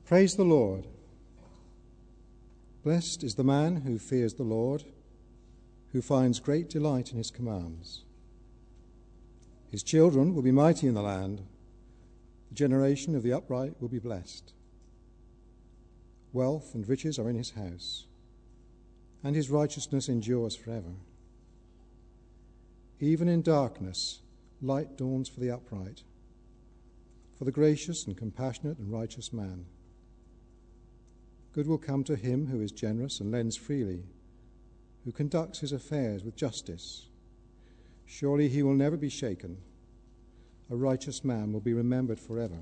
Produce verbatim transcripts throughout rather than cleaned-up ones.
Praise the Lord. Blessed is the man who fears the Lord, who finds great delight in his commands. His children will be mighty in the land. The generation of the upright will be blessed. Wealth and riches are in his house, and his righteousness endures forever. Even in darkness, light dawns for the upright, for the gracious and compassionate and righteous man. Good will come to him who is generous and lends freely, who conducts his affairs with justice. Surely he will never be shaken. A righteous man will be remembered forever.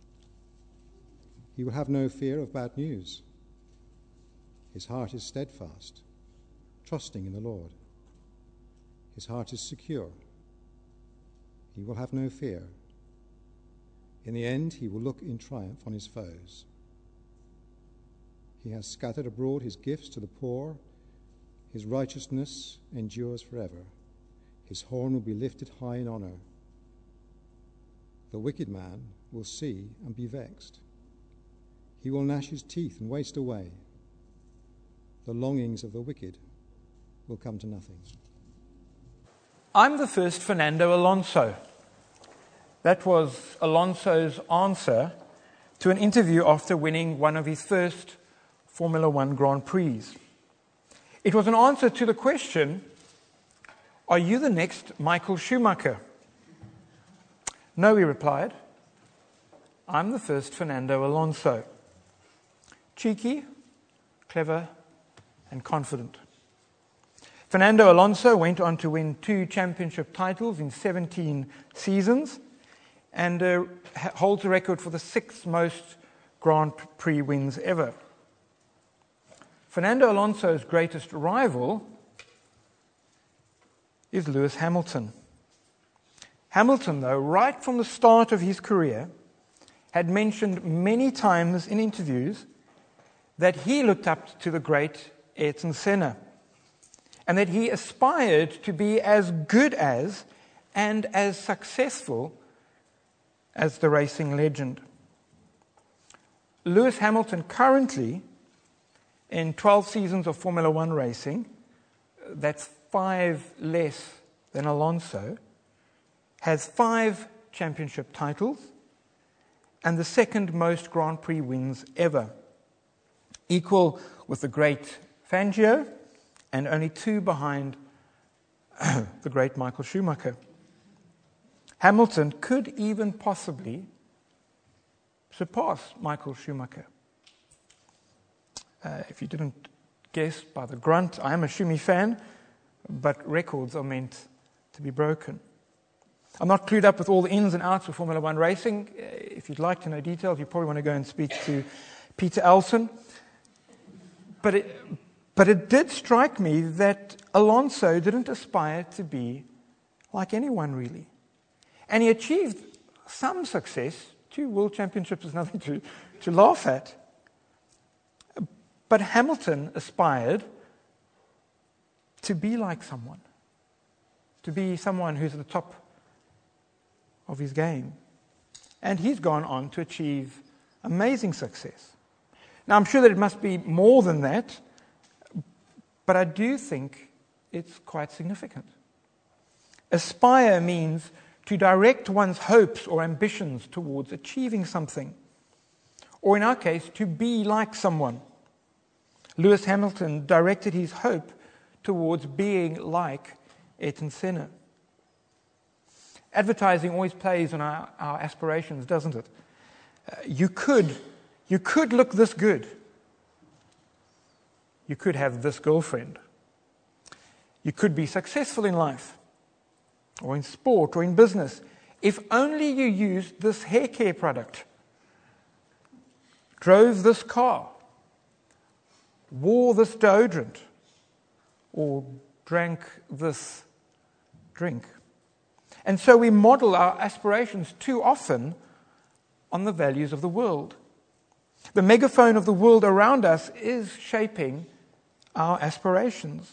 He will have no fear of bad news. His heart is steadfast, trusting in the Lord. His heart is secure. He will have no fear. In the end, he will look in triumph on his foes. He has scattered abroad his gifts to the poor. His righteousness endures forever. His horn will be lifted high in honor. The wicked man will see and be vexed. He will gnash his teeth and waste away. The longings of the wicked will come to nothing. I'm the first Fernando Alonso. That was Alonso's answer to an interview after winning one of his first Formula One Grand Prix. It was an answer to the question, are you the next Michael Schumacher? No, he replied, I'm the first Fernando Alonso. Cheeky, clever, and confident. Fernando Alonso went on to win two championship titles in seventeen seasons and uh, holds the record for the sixth most Grand Prix wins ever. Fernando Alonso's greatest rival is Lewis Hamilton. Hamilton, though, right from the start of his career, had mentioned many times in interviews that he looked up to the great Ayrton Senna and that he aspired to be as good as and as successful as the racing legend. Lewis Hamilton currently, in twelve seasons of Formula One racing, that's five less than Alonso, has five championship titles and the second most Grand Prix wins ever, equal with the great Fangio and only two behind the great Michael Schumacher. Hamilton could even possibly surpass Michael Schumacher. Uh, if you didn't guess by the grunt, I am a Schumi fan, but records are meant to be broken. I'm not clued up with all the ins and outs of Formula One racing. Uh, if you'd like to know details, you probably want to go and speak to Peter Elson. But it, but it did strike me that Alonso didn't aspire to be like anyone, really. And he achieved some success. Two world championships is nothing to, to laugh at. But Hamilton aspired to be like someone, to be someone who's at the top of his game. And he's gone on to achieve amazing success. Now, I'm sure that it must be more than that, but I do think it's quite significant. Aspire means to direct one's hopes or ambitions towards achieving something, or in our case, to be like someone. Lewis Hamilton directed his hope towards being like Ayrton Senna. Advertising always plays on our, our aspirations, doesn't it? Uh, you could, you could look this good. You could have this girlfriend. You could be successful in life, or in sport, or in business, if only you used this hair care product, drove this car, wore this deodorant, or drank this drink. And so we model our aspirations too often on the values of the world. The megaphone of the world around us is shaping our aspirations.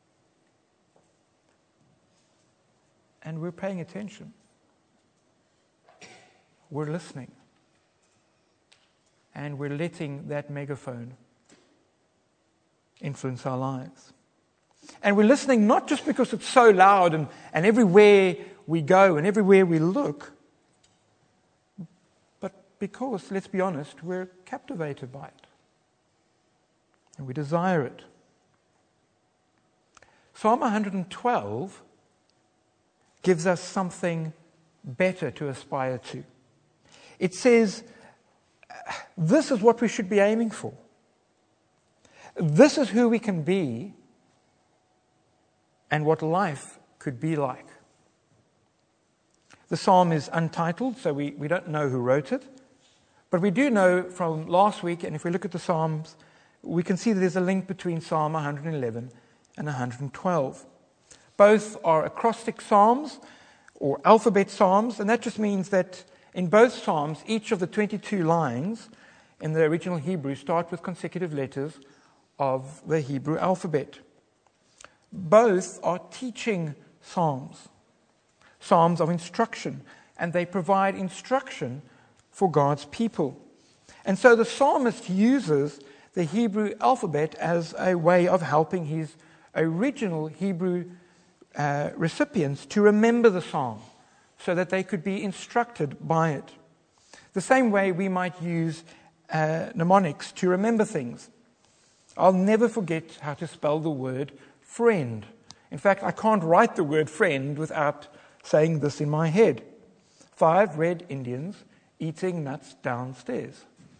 And we're paying attention. We're listening. and we're letting that megaphone influence our lives. And we're listening not just because it's so loud and, and everywhere we go and everywhere we look, but because, let's be honest, we're captivated by it. And we desire it. Psalm one hundred twelve gives us something better to aspire to. It says, this is what we should be aiming for. This is who we can be and what life could be like. The psalm is untitled, so we, we don't know who wrote it. But we do know from last week, and if we look at the Psalms, we can see that there's a link between Psalm one hundred eleven and one hundred twelve. Both are acrostic psalms or alphabet psalms, and that just means that in both psalms, each of the twenty-two lines in the original Hebrew start with consecutive letters of the Hebrew alphabet. Both are teaching psalms, psalms of instruction, and they provide instruction for God's people. And so the psalmist uses the Hebrew alphabet as a way of helping his original Hebrew uh, recipients to remember the psalm so that they could be instructed by it. The same way we might use uh, mnemonics to remember things. I'll never forget how to spell the word friend. In fact, I can't write the word friend without saying this in my head. Five red Indians eating nuts downstairs.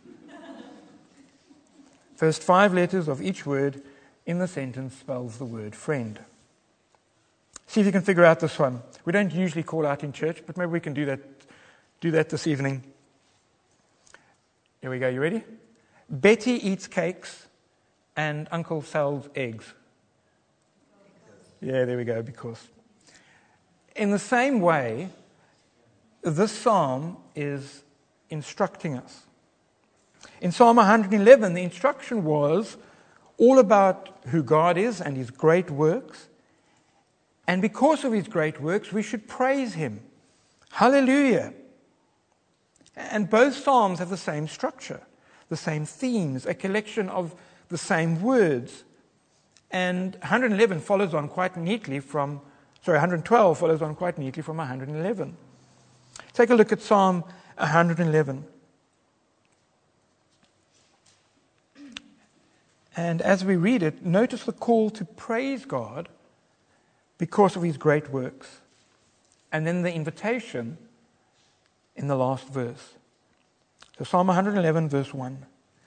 First five letters of each word in the sentence spells the word friend. See if you can figure out this one. We don't usually call out in church, but maybe we can do that, do that this evening. Here we go. You ready? Betty eats cakes and Uncle sells eggs. Yeah, there we go, because. In the same way, this psalm is instructing us. In Psalm one hundred eleven, the instruction was all about who God is and his great works. And because of his great works, we should praise him. Hallelujah. And both psalms have the same structure, the same themes, a collection of the same words. And one hundred eleven follows on quite neatly from, sorry, one hundred twelve follows on quite neatly from one hundred eleven. Take a look at Psalm one hundred eleven. And as we read it, notice the call to praise God because of his great works. And then the invitation in the last verse. So Psalm one hundred eleven, verse one.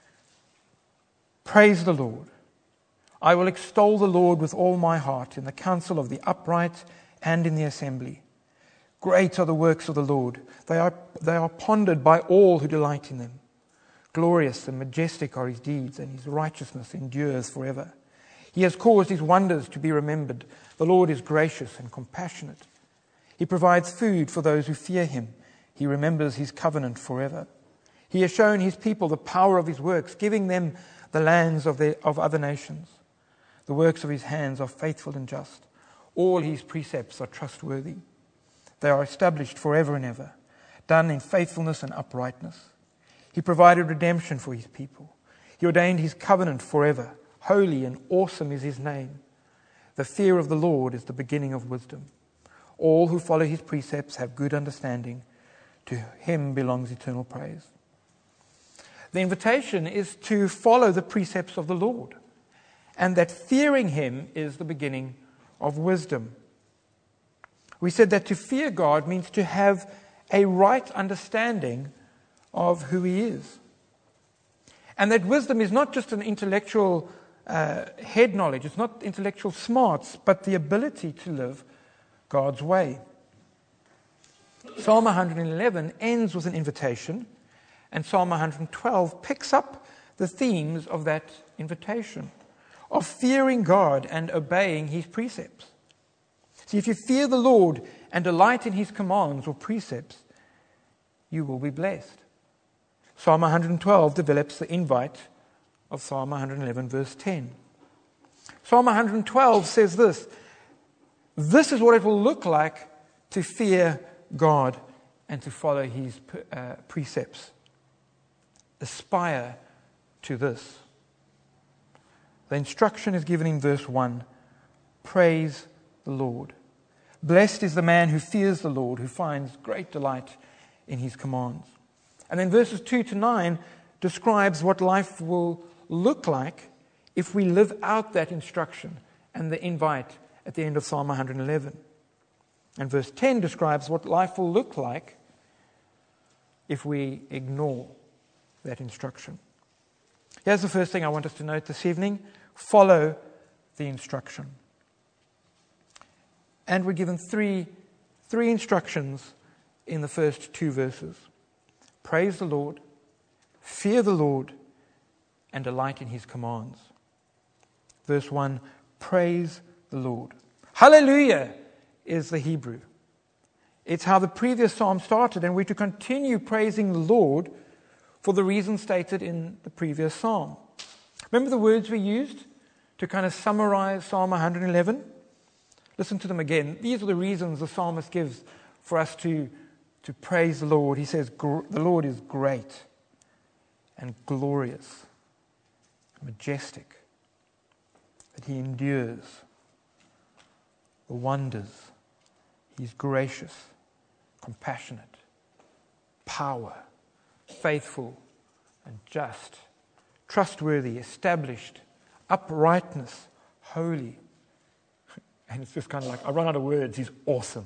Praise the Lord. I will extol the Lord with all my heart in the council of the upright and in the assembly. Great are the works of the Lord. They are, they are pondered by all who delight in them. Glorious and majestic are his deeds, and his righteousness endures forever. He has caused his wonders to be remembered. The Lord is gracious and compassionate. He provides food for those who fear him. He remembers his covenant forever. He has shown his people the power of his works, giving them the lands of, their, of other nations. The works of his hands are faithful and just. All his precepts are trustworthy. They are established forever and ever, done in faithfulness and uprightness. He provided redemption for his people. He ordained his covenant forever. Holy and awesome is his name. The fear of the Lord is the beginning of wisdom. All who follow his precepts have good understanding. To him belongs eternal praise. The invitation is to follow the precepts of the Lord, and that fearing him is the beginning of wisdom. We said that to fear God means to have a right understanding of who he is. And that wisdom is not just an intellectual uh, head knowledge, it's not intellectual smarts, but the ability to live God's way. Psalm one hundred eleven ends with an invitation, and Psalm one hundred twelve picks up the themes of that invitation, of fearing God and obeying his precepts. See, if you fear the Lord and delight in his commands or precepts, you will be blessed. Psalm one hundred twelve develops the invite of Psalm one hundred eleven, verse ten. Psalm one hundred twelve says this: this is what it will look like to fear God and to follow his uh, precepts. aspire to this. The instruction is given in verse one. Praise the Lord. Blessed is the man who fears the Lord, who finds great delight in his commands. And then verses two to nine describes what life will look like if we live out that instruction and the invite at the end of Psalm one eleven. And verse ten describes what life will look like if we ignore that instruction. Here's the first thing I want us to note this evening. Follow the instruction. And we're given three, three instructions in the first two verses. Praise the Lord, fear the Lord, and delight in his commands. Verse one, praise the Lord. Hallelujah is the Hebrew. It's how the previous psalm started, and we're to continue praising the Lord for the reasons stated in the previous psalm. Remember the words we used to kind of summarize Psalm one eleven? Listen to them again. These are the reasons the psalmist gives for us to, to praise the Lord. He says, the Lord is great and glorious, majestic, that he endures the wonders. He's gracious, compassionate, power, faithful and just, trustworthy, established, uprightness, holy. And it's just kind of like, I run out of words, he's awesome.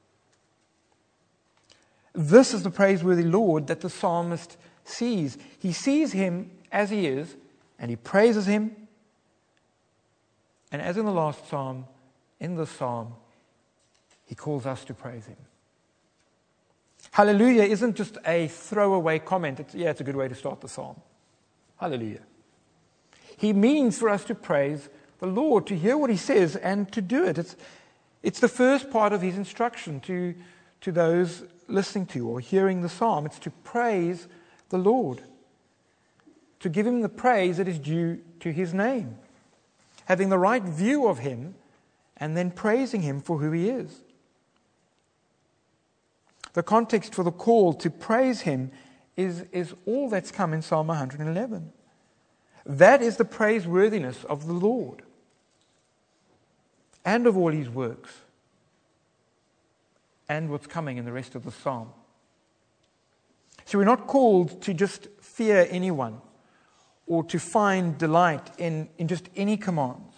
This is the praiseworthy Lord that the psalmist sees. He sees him as he is, and he praises him. And as in the last psalm, in this psalm, he calls us to praise him. Hallelujah isn't just a throwaway comment. It's, yeah, it's a good way to start the psalm. Hallelujah. He means for us to praise the Lord, to hear what he says and to do it. It's, it's the first part of his instruction to, to those listening to or hearing the psalm. It's to praise the Lord, to give him the praise that is due to his name, having the right view of him and then praising him for who he is. The context for the call to praise him is, is all that's come in Psalm one eleven. That is the praiseworthiness of the Lord and of all his works and what's coming in the rest of the psalm. So we're not called to just fear anyone or to find delight in, in just any commands,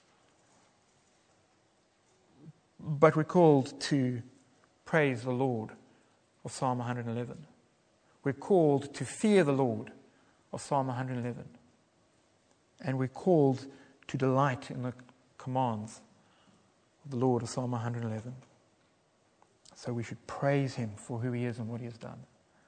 but we're called to praise the Lord of Psalm one eleven. We're called to fear the Lord of Psalm one eleven. And we're called to delight in the commands of the Lord of Psalm one eleven. So we should praise him for who he is and what he has done.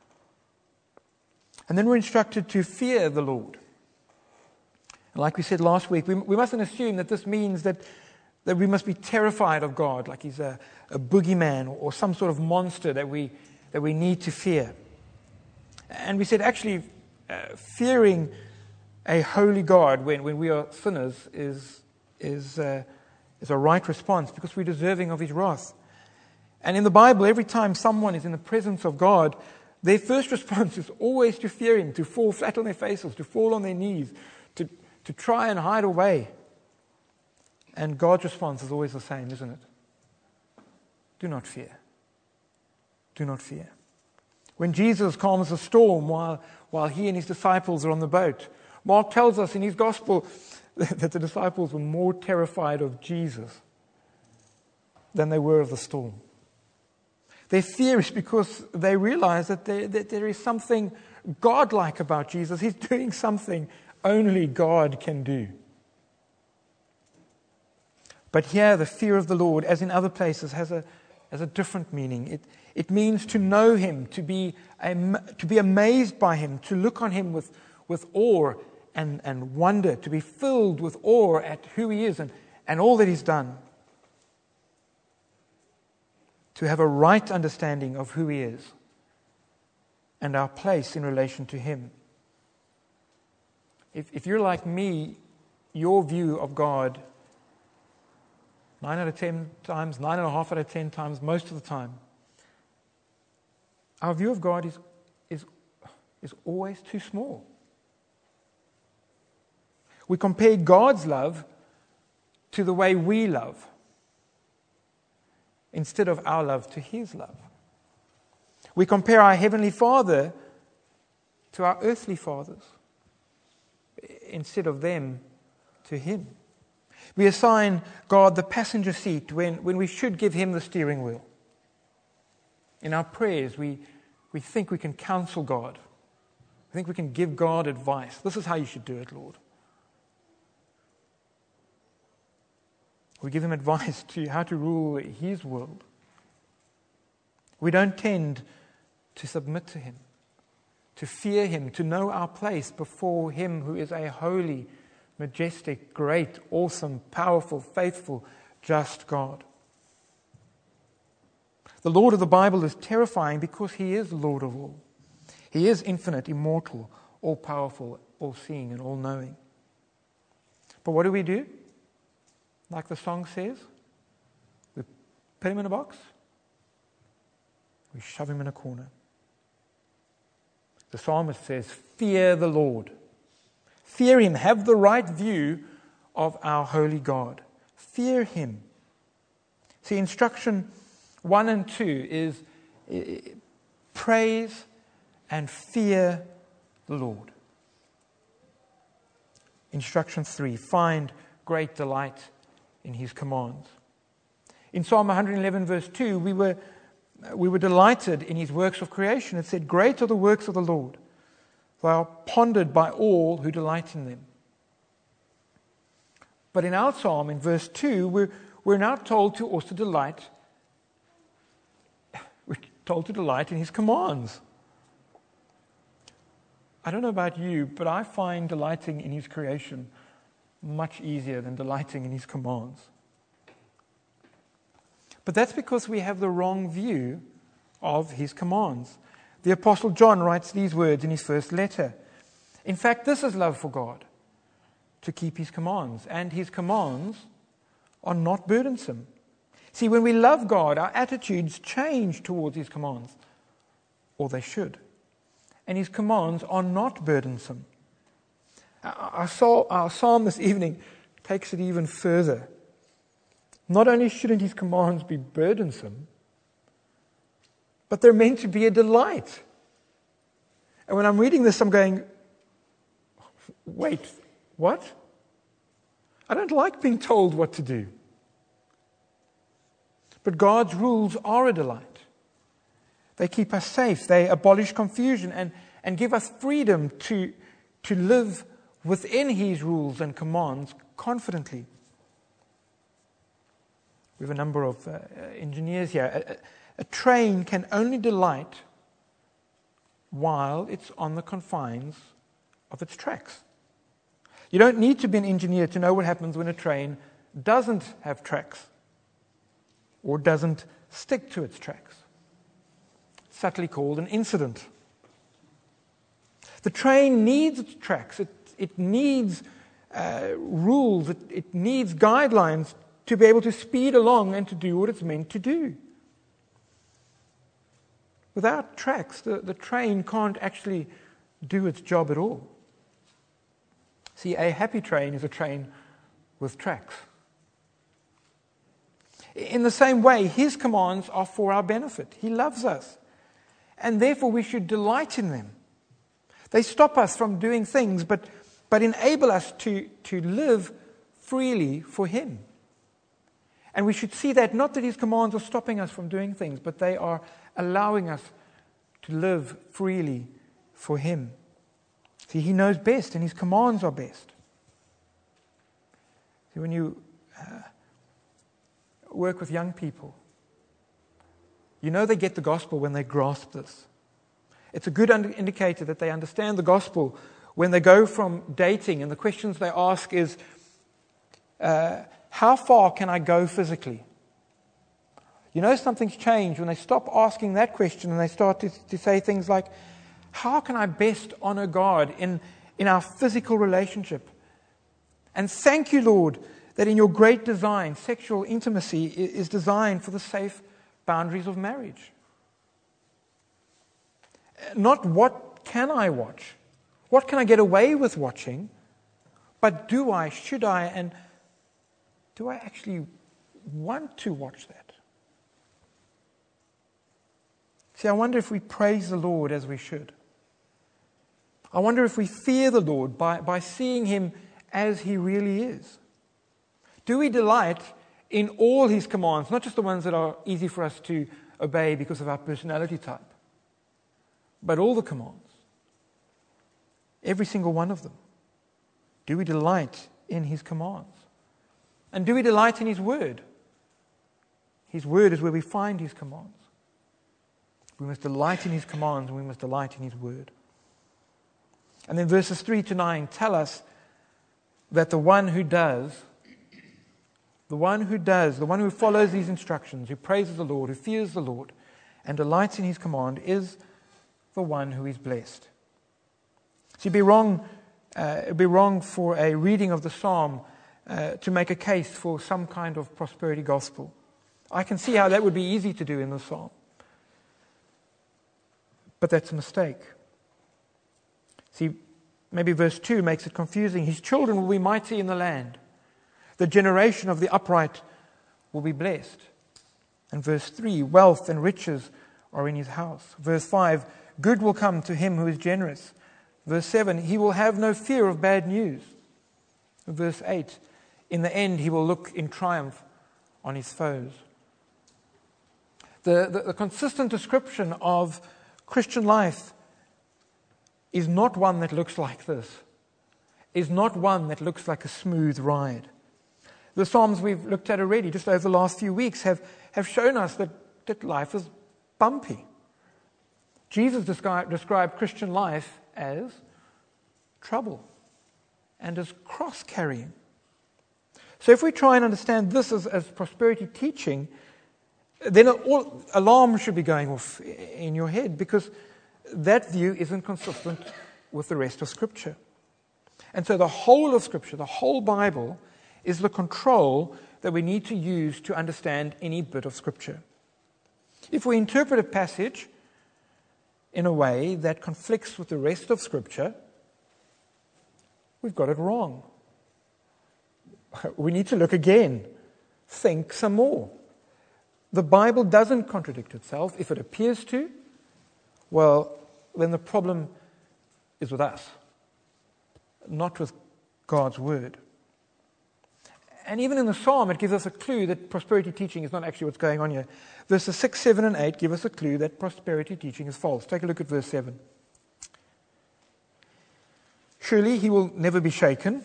And then we're instructed to fear the Lord. And like we said last week, we, we mustn't assume that this means that, that we must be terrified of God, like he's a, a boogeyman or, or some sort of monster that we, that we need to fear. And we said actually uh, fearing a holy God when, when we are sinners is, is, uh, is a right response because we're deserving of his wrath. And in the Bible, every time someone is in the presence of God, their first response is always to fear him, to fall flat on their faces, to fall on their knees, to, to try and hide away. And God's response is always the same, isn't it? Do not fear. Do not fear. When Jesus calms the storm while, while he and his disciples are on the boat, Mark tells us in his gospel that the disciples were more terrified of Jesus than they were of the storm. Their fear is because they realize that there, that there is something godlike about Jesus. He's doing something only God can do. But here, the fear of the Lord, as in other places, has a, has a different meaning. It, it means to know him, to be, to be amazed by him, to look on him with, with awe and, and wonder, to be filled with awe at who he is and, and all that he's done. To have a right understanding of who he is and our place in relation to him. If, if you're like me, your view of God, nine out of ten times, nine and a half out of ten times, most of the time, our view of God is, is is always too small. We compare God's love to the way we love, instead of our love to His love. We compare our Heavenly Father to our earthly fathers, instead of them to Him. We assign God the passenger seat when, when we should give Him the steering wheel. In our prayers, we, we think we can counsel God. We think we can give God advice. This is how you should do it, Lord. We give Him advice to how to rule His world. We don't tend to submit to Him, to fear Him, to know our place before Him who is a holy, majestic, great, awesome, powerful, faithful, just God. The Lord of the Bible is terrifying because He is Lord of all. He is infinite, immortal, all-powerful, all-seeing, and all-knowing. But what do we do? Like the song says, we put Him in a box, we shove Him in a corner. The psalmist says, fear the Lord. Fear Him. Have the right view of our holy God. Fear Him. See, instruction one and two is uh, praise and fear the Lord. Instruction three, find great delight in His commands. In Psalm one eleven verse two, we were we were delighted in His works of creation. It said, great are the works of the Lord. They are pondered by all who delight in them. But in our psalm, in verse two, we're, we're now told to also delight, we're told to delight in His commands. I don't know about you, but I find delighting in His creation much easier than delighting in His commands. But that's because we have the wrong view of His commands. The Apostle John writes these words in his first letter. In fact, this is love for God, to keep His commands. And His commands are not burdensome. See, when we love God, our attitudes change towards His commands, or they should. And His commands are not burdensome. Our psalm this evening takes it even further. Not only shouldn't His commands be burdensome, but they're meant to be a delight. And when I'm reading this, I'm going, wait, what? I don't like being told what to do. But God's rules are a delight. They keep us safe. They abolish confusion and, and give us freedom to, to live within His rules and commands confidently. We have a number of uh, engineers here. A, a, a train can only delight while it's on the confines of its tracks. You don't need to be an engineer to know what happens when a train doesn't have tracks or doesn't stick to its tracks. It's subtly called an incident. The train needs its tracks. It, it needs uh, rules. It, it needs guidelines to be able to speed along and to do what it's meant to do. Without tracks, the, the train can't actually do its job at all. See, a happy train is a train with tracks. In the same way, His commands are for our benefit. He loves us, and therefore we should delight in them. They stop us from doing things, but, but enable us to, to live freely for Him. And we should see that not that His commands are stopping us from doing things, but they are allowing us to live freely for Him. See, He knows best, and His commands are best. See, when you uh, work with young people, you know they get the gospel when they grasp this. It's a good indicator that they understand the gospel when they go from dating, and the questions they ask is, uh, how far can I go physically? You know something's changed when they stop asking that question and they start to, to say things like, how can I best honor God in, in our physical relationship? And thank you, Lord, that in your great design, sexual intimacy is designed for the safe boundaries of marriage. Not what can I watch? What can I get away with watching? But do I, should I, and do I actually want to watch that? See, I wonder if we praise the Lord as we should. I wonder if we fear the Lord by, by seeing Him as He really is. Do we delight in all His commands, not just the ones that are easy for us to obey because of our personality type, but all the commands? Every single one of them. Do we delight in His commands? And do we delight in His Word? His Word is where we find His commands. We must delight in His commands and we must delight in His Word. And then verses three to nine tell us that the one who does, the one who does, the one who follows these instructions, who praises the Lord, who fears the Lord, and delights in His command is the one who is blessed. So it'd be wrong, uh, it'd be wrong for a reading of the psalm uh, to make a case for some kind of prosperity gospel. I can see how that would be easy to do in the psalm. But that's a mistake. See, maybe verse two makes it confusing. His children will be mighty in the land. The generation of the upright will be blessed. And verse three, wealth and riches are in his house. Verse five, good will come to him who is generous. Verse seven, he will have no fear of bad news. Verse eight, in the end he will look in triumph on his foes. The, the, the consistent description of Christian life is not one that looks like this, is not one that looks like a smooth ride. The Psalms we've looked at already, just over the last few weeks, have, have shown us that, that life is bumpy. Jesus described, described Christian life as trouble and as cross-carrying. So if we try and understand this as, as prosperity teaching, then all, alarms should be going off in your head, because that view isn't consistent with the rest of Scripture. And so the whole of Scripture, the whole Bible, is the control that we need to use to understand any bit of Scripture. If we interpret a passage in a way that conflicts with the rest of Scripture, we've got it wrong. We need to look again, think some more. The Bible doesn't contradict itself. If it appears to, well, then the problem is with us, not with God's Word. And even in the Psalm, it gives us a clue that prosperity teaching is not actually what's going on here. Verses six, seven, and eight give us a clue that prosperity teaching is false. Take a look at verse seven. Surely he will never be shaken.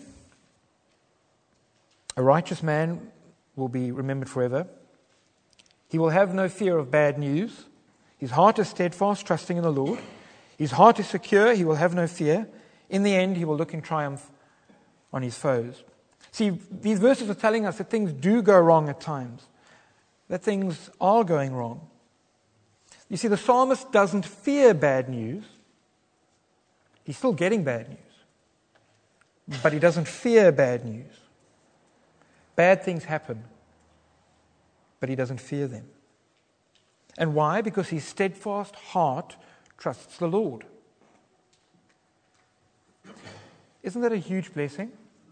A righteous man will be remembered forever. He will have no fear of bad news. His heart is steadfast, trusting in the Lord. His heart is secure, he will have no fear. In the end, he will look in triumph on his foes. See, these verses are telling us that things do go wrong at times, that things are going wrong. You see, the psalmist doesn't fear bad news. He's still getting bad news, but he doesn't fear bad news. Bad things happen, but he doesn't fear them. And why? Because his steadfast heart trusts the Lord. Isn't that a huge blessing?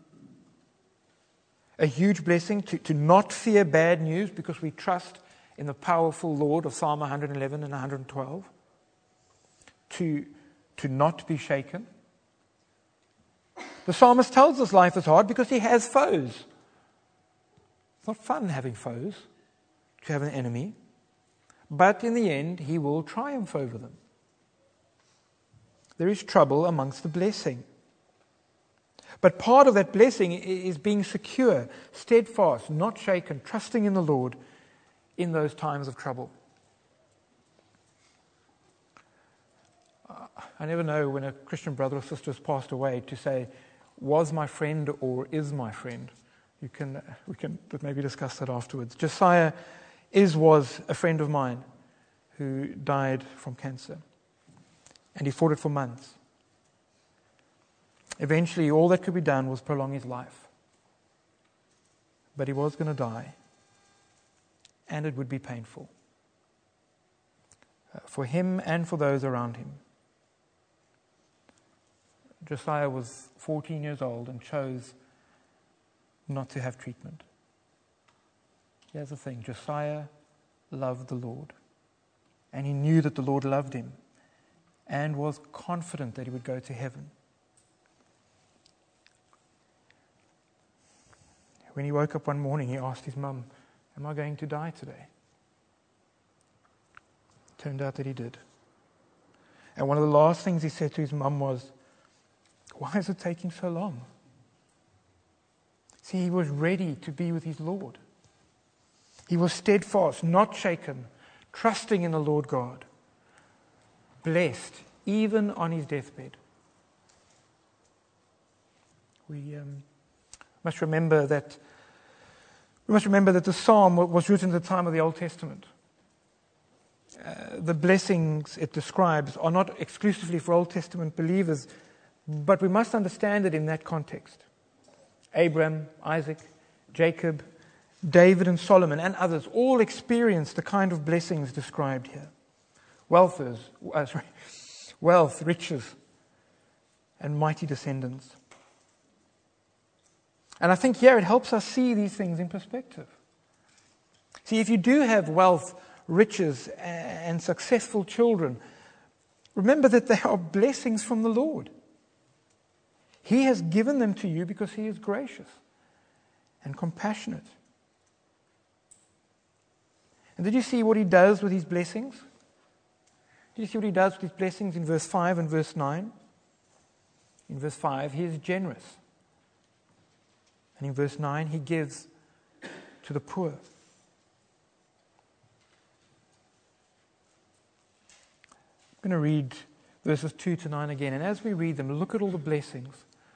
A huge blessing to, to not fear bad news because we trust in the powerful Lord of Psalm one hundred eleven and one hundred twelve. To, to not be shaken. The psalmist tells us life is hard because he has foes. It's not fun having foes, to have an enemy. But in the end, he will triumph over them. There is trouble amongst the blessing. But part of that blessing is being secure, steadfast, not shaken, trusting in the Lord in those times of trouble. I never know when a Christian brother or sister has passed away to say, was my friend or is my friend. You can, we can maybe discuss that afterwards. Josiah is was a friend of mine who died from cancer. And he fought it for months. Eventually, all that could be done was prolong his life. But he was going to die. And it would be painful. Uh, for him and for those around him. Josiah was fourteen years old and chose not to have treatment. Here's the thing, Josiah loved the Lord, and he knew that the Lord loved him and was confident that he would go to heaven. When he woke up one morning, he asked his mum, "Am I going to die today?" Turned out that he did. And one of the last things he said to his mum was, "Why is it taking so long?" See, he was ready to be with his Lord. He was steadfast, not shaken, trusting in the Lord God, blessed even on his deathbed. We um, must remember that we must remember that the psalm was written at the time of the Old Testament. Uh, the blessings it describes are not exclusively for Old Testament believers, but we must understand it in that context. Abraham, Isaac, Jacob, David and Solomon and others all experienced the kind of blessings described here. Wealth, uh, sorry, wealth, riches, and mighty descendants. And I think here it helps us see these things in perspective. See, if you do have wealth, riches, and successful children, remember that they are blessings from the Lord. He has given them to you because He is gracious and compassionate. And did you see what He does with His blessings? Did you see what He does with His blessings in verse five and verse nine? In verse five, He is generous. And in verse nine, He gives to the poor. I'm going to read verses two to nine again. And as we read them, look at all the blessings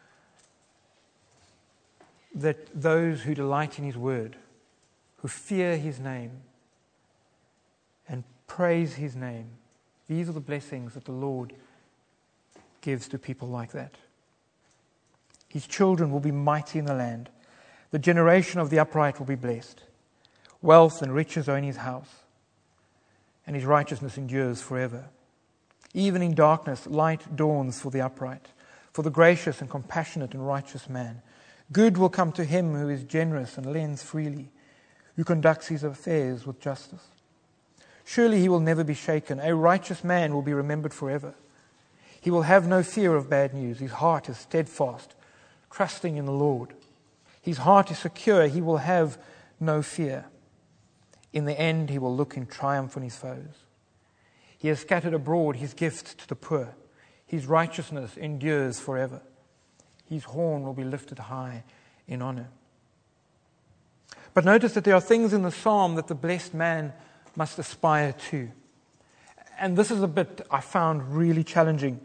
that those who delight in His word, who fear His name and praise His name, these are the blessings that the Lord gives to people like that. His children will be mighty in the land. The generation of the upright will be blessed. Wealth and riches are in His house, and His righteousness endures forever. Even in darkness, light dawns for the upright, for the gracious and compassionate and righteous man. Good will come to him who is generous and lends freely, who conducts his affairs with justice. Surely he will never be shaken. A righteous man will be remembered forever. He will have no fear of bad news. His heart is steadfast, trusting in the Lord. His heart is secure. He will have no fear. In the end, he will look in triumph on his foes. He has scattered abroad His gift to the poor. His righteousness endures forever. His horn will be lifted high in honor. But notice that there are things in the psalm that the blessed man must aspire to. And this is a bit I found really challenging.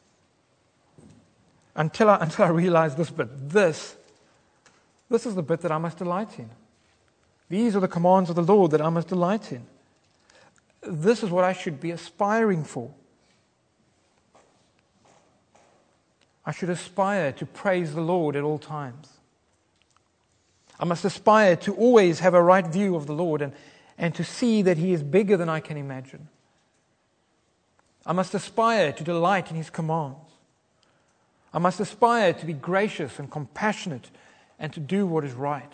Until I, until I realized this bit. This, this is the bit that I must delight in. These are the commands of the Lord that I must delight in. This is what I should be aspiring for. I should aspire to praise the Lord at all times. I must aspire to always have a right view of the Lord and, and to see that He is bigger than I can imagine. I must aspire to delight in His commands. I must aspire to be gracious and compassionate and to do what is right.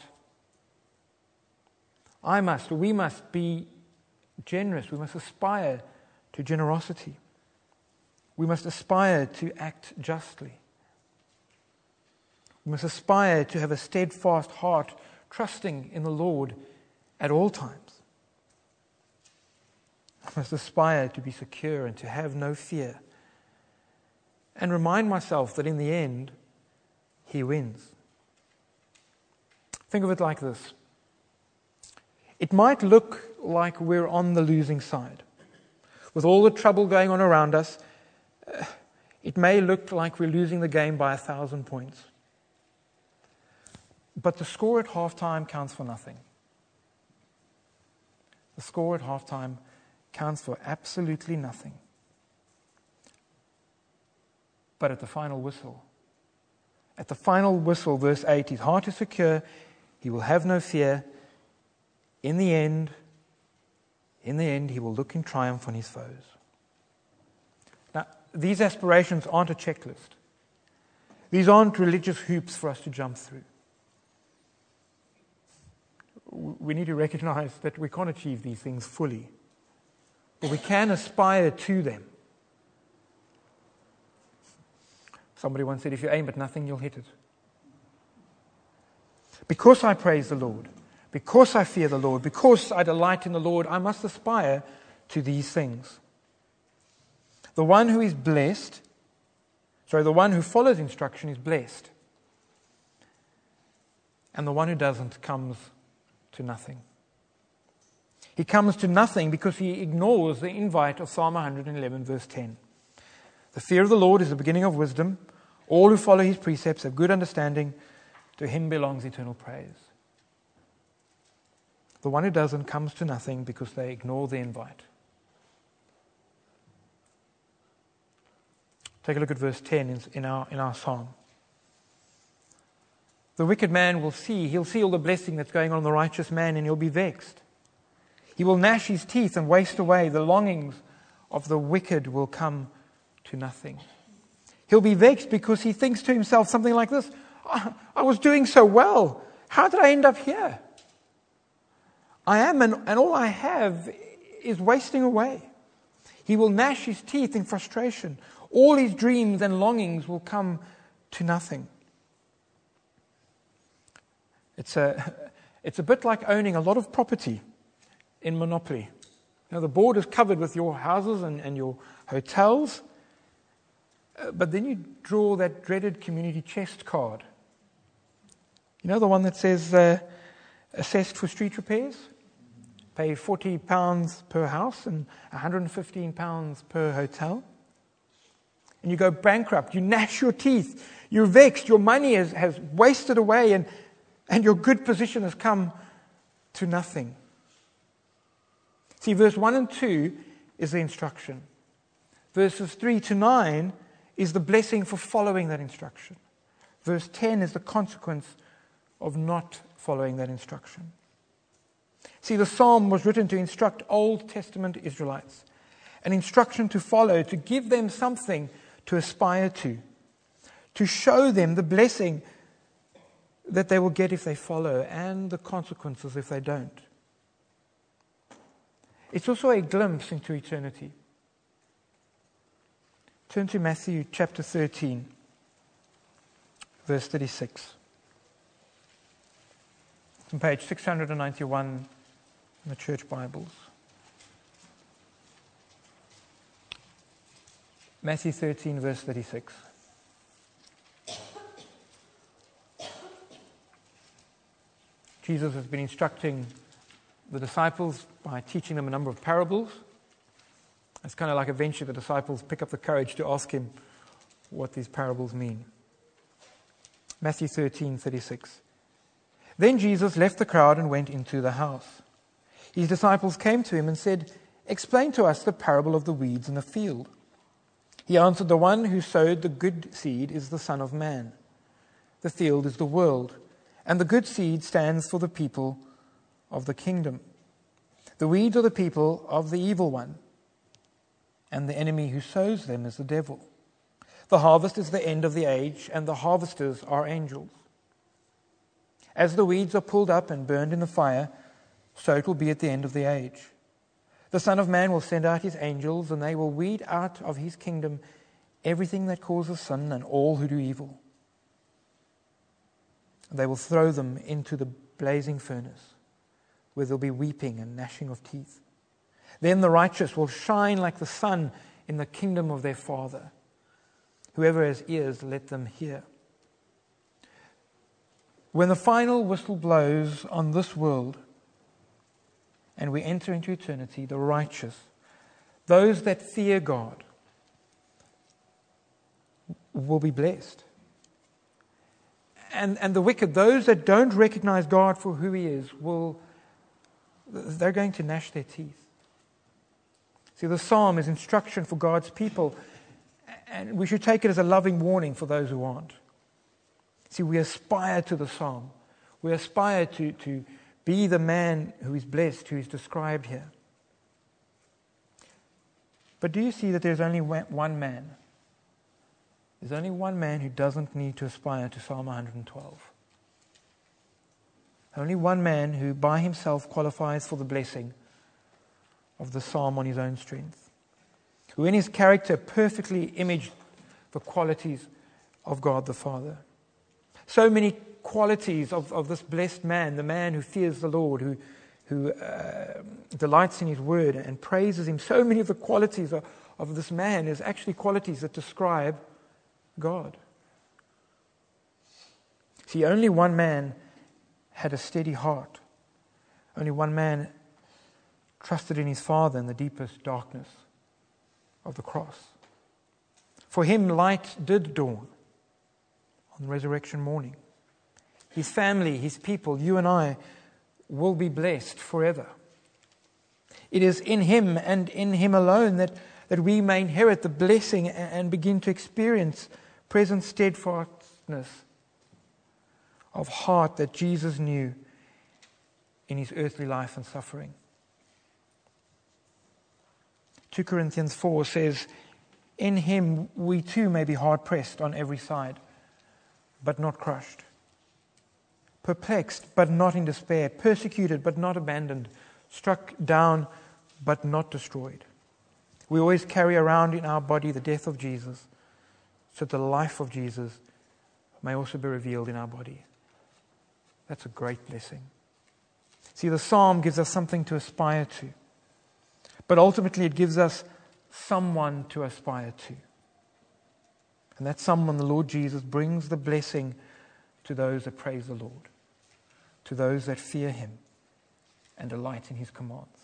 I must, or we must be generous. We must aspire to generosity. We must aspire to act justly. We must aspire to have a steadfast heart, trusting in the Lord at all times. I must aspire to be secure and to have no fear. And remind myself that in the end, He wins. Think of it like this. It might look like we're on the losing side. With all the trouble going on around us, uh, it may look like we're losing the game by a thousand points. But the score at halftime counts for nothing. The score at halftime counts for absolutely nothing. But at the final whistle, at the final whistle, verse eight, his heart is secure, he will have no fear. In the end, in the end, he will look in triumph on his foes. Now, these aspirations aren't a checklist. These aren't religious hoops for us to jump through. We need to recognize that we can't achieve these things fully, but we can aspire to them. Somebody once said, if you aim at nothing, you'll hit it. Because I praise the Lord, because I fear the Lord, because I delight in the Lord, I must aspire to these things. The one who is blessed, sorry, the one who follows instruction is blessed. And the one who doesn't comes to nothing. He comes to nothing because he ignores the invite of Psalm one hundred eleven, verse ten. The fear of the Lord is the beginning of wisdom. All who follow his precepts have good understanding. To him belongs eternal praise. The one who doesn't comes to nothing because they ignore the invite. Take a look at verse ten in, in, our, in our psalm. The wicked man will see, he'll see all the blessing that's going on in the righteous man, and he'll be vexed. He will gnash his teeth and waste away. The longings of the wicked will come to nothing. He'll be vexed because he thinks to himself something like this: oh, I was doing so well. How did I end up here? I am, and, and all I have is wasting away. He will gnash his teeth in frustration. All his dreams and longings will come to nothing. It's a, it's a bit like owning a lot of property in Monopoly. You know, the board is covered with your houses and, and your hotels, uh, but then you draw that dreaded community chest card. You know, the one that says uh, assessed for street repairs? Pay forty pounds per house and one hundred fifteen pounds per hotel. And you go bankrupt, you gnash your teeth, you're vexed, your money has, has wasted away, and, and your good position has come to nothing. See, verse one and two is the instruction. Verses three to nine is the blessing for following that instruction. Verse ten is the consequence of not following that instruction. See, the psalm was written to instruct Old Testament Israelites, an instruction to follow, to give them something to aspire to, to show them the blessing that they will get if they follow and the consequences if they don't. It's also a glimpse into eternity. Turn to Matthew chapter thirteen, verse thirty-six. It's on page six hundred ninety-one in the church Bibles. Matthew thirteen, verse thirty-six. Jesus has been instructing the disciples by teaching them a number of parables. It's kind of like eventually the disciples pick up the courage to ask him what these parables mean. Matthew thirteen, thirty-six. Then Jesus left the crowd and went into the house. His disciples came to him and said, "Explain to us the parable of the weeds in the field." He answered, "The one who sowed the good seed is the Son of Man. The field is the world, and the good seed stands for the people of the kingdom. The weeds are the people of the evil one, and the enemy who sows them is the devil. The harvest is the end of the age, and the harvesters are angels. As the weeds are pulled up and burned in the fire, so it will be at the end of the age. The Son of Man will send out his angels, and they will weed out of his kingdom everything that causes sin and all who do evil. They will throw them into the blazing furnace, where there will be weeping and gnashing of teeth. Then the righteous will shine like the sun in the kingdom of their Father. Whoever has ears, let them hear." When the final whistle blows on this world, and we enter into eternity, the righteous, those that fear God, will be blessed. And, and the wicked, those that don't recognize God for who He is, will, they're going to gnash their teeth. See, the psalm is instruction for God's people, and we should take it as a loving warning for those who aren't. See, we aspire to the psalm. We aspire to, to be the man who is blessed, who is described here. But do you see that there's only one man There's only one man who doesn't need to aspire to Psalm one hundred twelve. Only one man who by himself qualifies for the blessing of the psalm on his own strength, who in his character perfectly imaged the qualities of God the Father. So many qualities of, of this blessed man, the man who fears the Lord, who, who uh, delights in his word and praises him. So many of the qualities of, of this man is actually qualities that describe God. See, only one man had a steady heart. Only one man trusted in his Father in the deepest darkness of the cross. For him, light did dawn on resurrection morning. His family, his people, you and I, will be blessed forever. It is in him and in him alone that, that we may inherit the blessing and begin to experience present steadfastness of heart that Jesus knew in his earthly life and suffering. Second Corinthians four says, in him we too may be hard pressed on every side, but not crushed. Perplexed, but not in despair. Persecuted, but not abandoned. Struck down, but not destroyed. We always carry around in our body the death of Jesus, so that the life of Jesus may also be revealed in our body. That's a great blessing. See, the psalm gives us something to aspire to, but ultimately it gives us someone to aspire to. And that someone, the Lord Jesus, brings the blessing to those that praise the Lord, to those that fear him and delight in his commands.